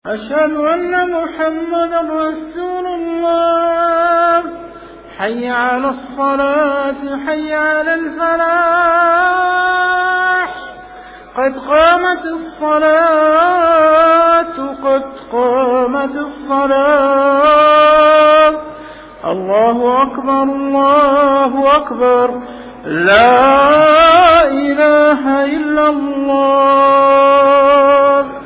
أشهد أن محمدا رسول الله. حي على الصلاة، حي على الفلاح، قد قامت الصلاة، قد قامت الصلاة. الله أكبر، الله أكبر، لا إله إلا الله.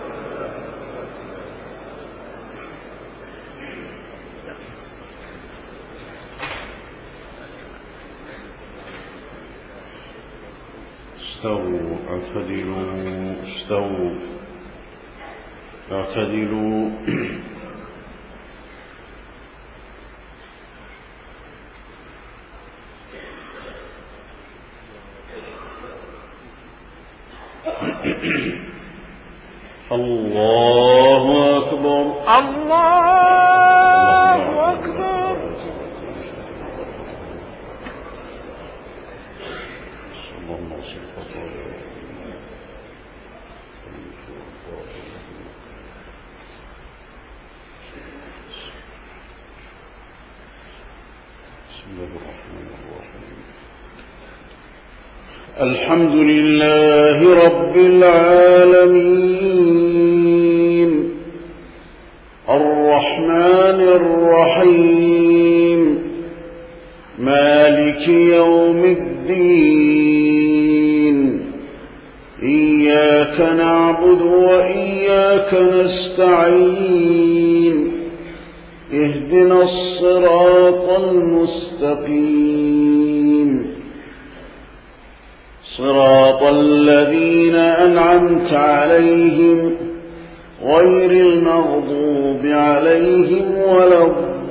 استووا، اعتدلوا، استووا، اعتدلوا. الله أكبر، الله أكبر. الحمد لله رب العالمين، الرحمن الرحيم، مالك يوم الدين. إياك نعبد وإياك نستعين. اهدنا الصراط المستقيم، صراط الذين أنعمت عليهم غير المغضوب عليهم ولا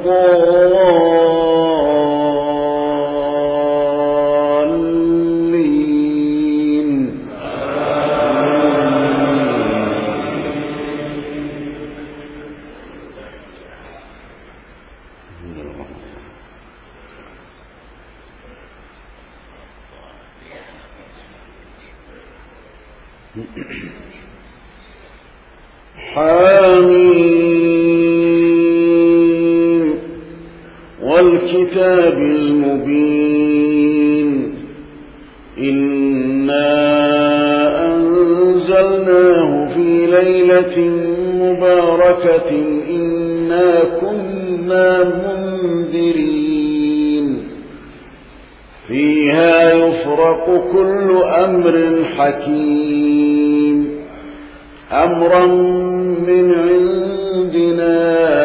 الضالين. حامين والكتاب المبين. إنا أنزلناه في ليلة مباركة إنا كنا منذرين. فيها يفرق كل أمر حكيم، أمرا من عندنا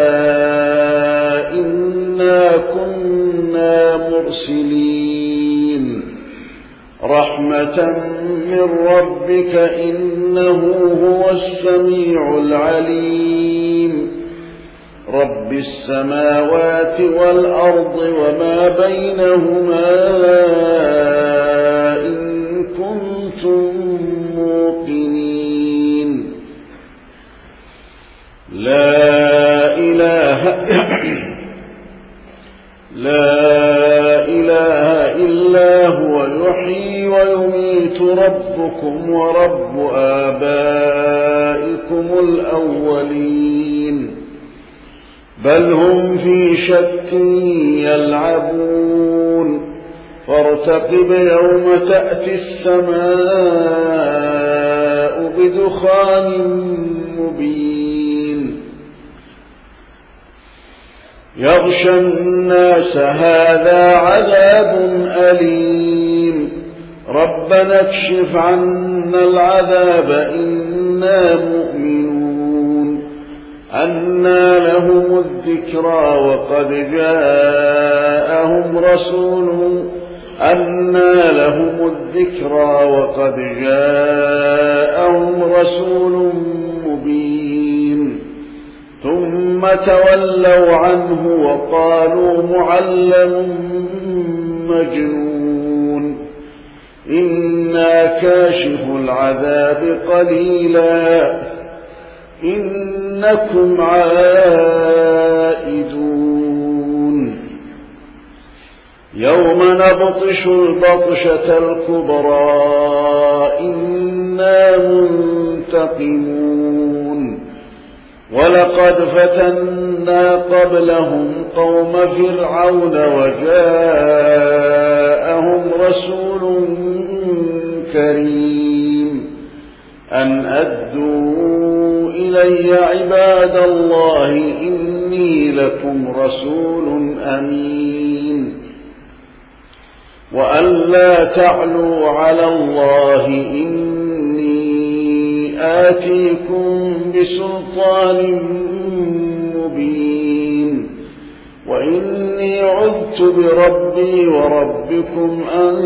إنا كنا مرسلين. رحمة من ربك إنه هو السميع العليم. رب السماوات والأرض وما بينهما إن كنتم موقنين. لا إله إلا هو يحيي ويميت ربكم ورب آبائكم الأولين. بل هم في شك يلعبون. فارتقب يوم تأتي السماء بدخان مبين. يغشى الناس هذا عذاب أليم. ربنا اكشف عنا العذاب إنا مؤمنون. أنى لهم الذكرى وقد جاءهم رسول مبين. ثم تولوا عنه وقالوا معلم مجنون. إنا كاشف العذاب قليلا إنكم عائدون. يوم نبطش البطشة الكبرى إنا منتقمون. ولقد فتنا قبلهم قوم فرعون وجاءهم رسول كريم أن أدوا إلي عباد الله إني لكم رسول أمين وأن لا تعلوا على الله إني آتيكم بسلطان مبين وإني عذت بربي وربكم أن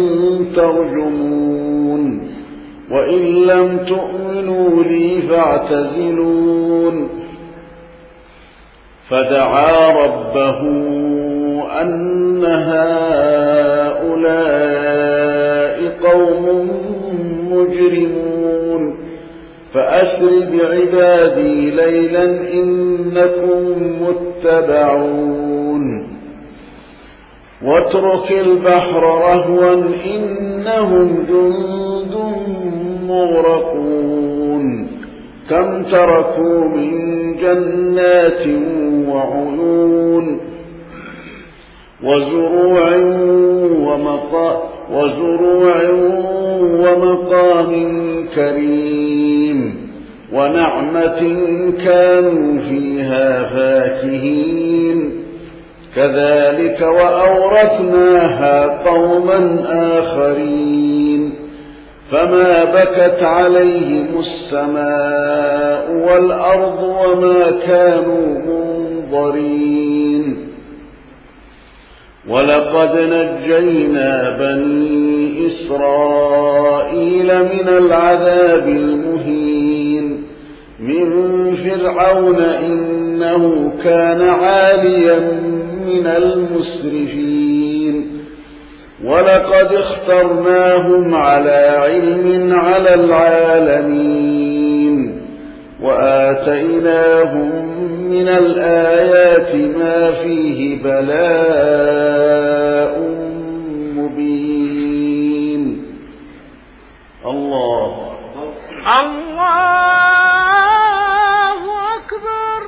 ترجمون وإن لم تؤمنوا لي فاعتزلون فدعا ربه أن هؤلاء قوم مجرمون فأسر بعبادي ليلا إنكم متبعون واترك البحر رهوا إنهم جند مغرقون كم تركوا من جنات وعيون وزروع ومقام كريم ونعمة كانوا فيها فاكهين كذلك وأورثناها قوما آخرين فما بكت عليهم السماء والأرض وما كانوا منظرين ولقد نجينا بني إسرائيل من العذاب المهين من فرعون إنه كان عاليا من المسرفين ولقد اخترناهم على علم على العالمين وآتيناهم من الآيات ما فيه بلاء مبين الله أكبر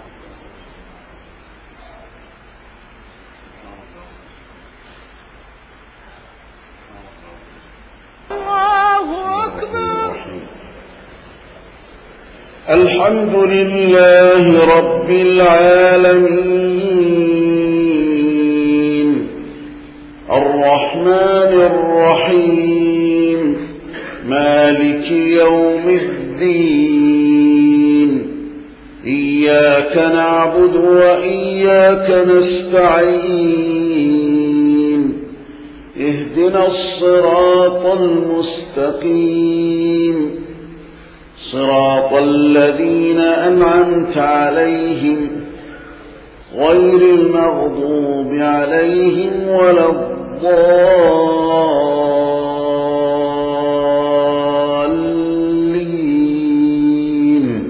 الله أكبر. الحمد لله رب العالمين الرحمن الرحيم مالك يوم الدين إياك نعبد وإياك نستعين اهدنا الصراط المستقيم صراط الذين أنعمت عليهم غير المغضوب عليهم ولا الضالين.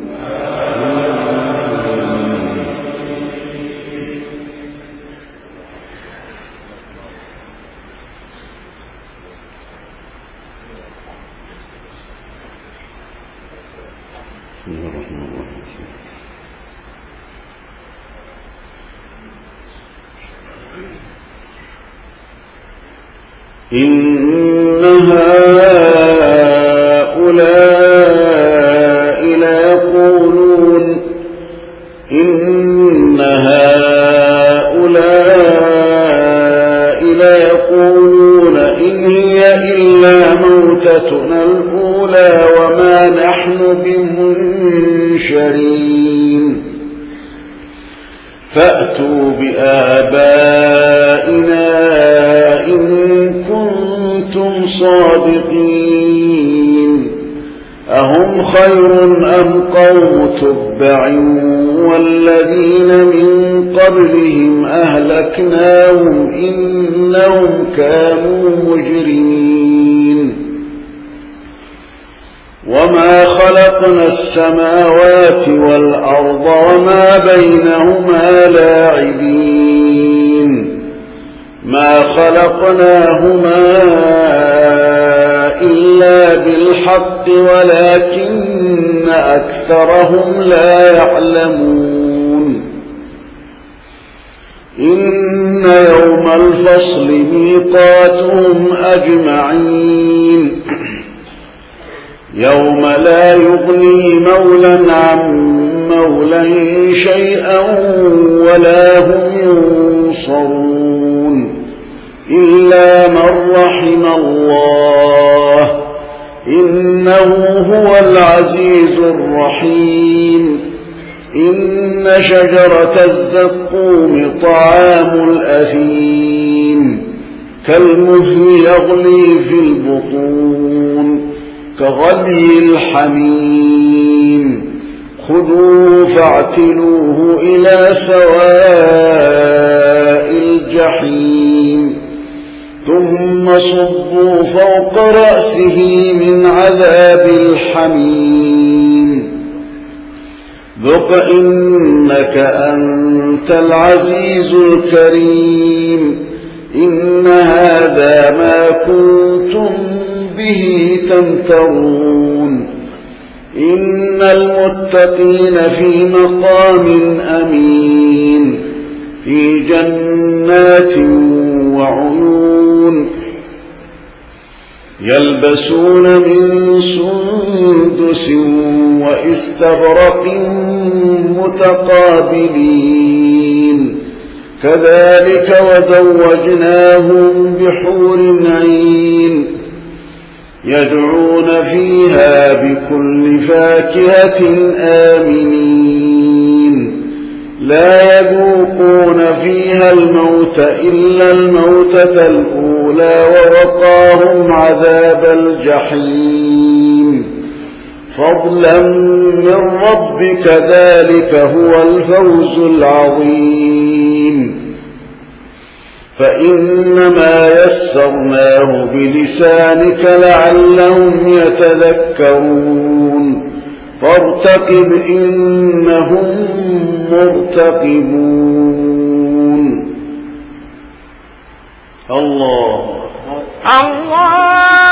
إن هؤلاء ليقولون إن هي إلا موتتنا الأولى وما نحن بمنشرين فأتوا بآبائنا إن كنتم صادقين أهم خير أم قوم تبع والذين من قبلهم أهلكناهم إنهم كانوا مجرمين وما خلقنا السماوات والأرض وما بينهما لاعبين ما خلقناهما إلا بالحق ولكن أكثرهم لا يعلمون إن يوم الفصل ميقاتهم أجمعين يوم لا يغني مولى عن مولى شيئا ولا هم ينصرون إلا من رحم الله إنه هو العزيز الرحيم إن شجرة الزقوم طعام الأثيم كالمهل يغلي في البطون كغلي الحميم خذوه فاعتلوه إلى سواء الجحيم ثم صبوا فوق رأسه من عذاب الحميم ذق إنك أنت العزيز الكريم إن هذا ما كنتم به تمترون إن المتقين في مقام أمين في جنات وعيون يلبسون من سندس وإستبرق متقابلين كذلك وزوجناهم بحور عين يدعون فيها بكل فاكهة آمنين لا يذوقون فيها الموت إلا الموتة الأولى ووقاهم عذاب الجحيم فضلا من ربك ذلك هو الفوز العظيم فإنما يسرناه بلسانك لعلهم يتذكرون فارتقب إنهم مرتقبون الله الله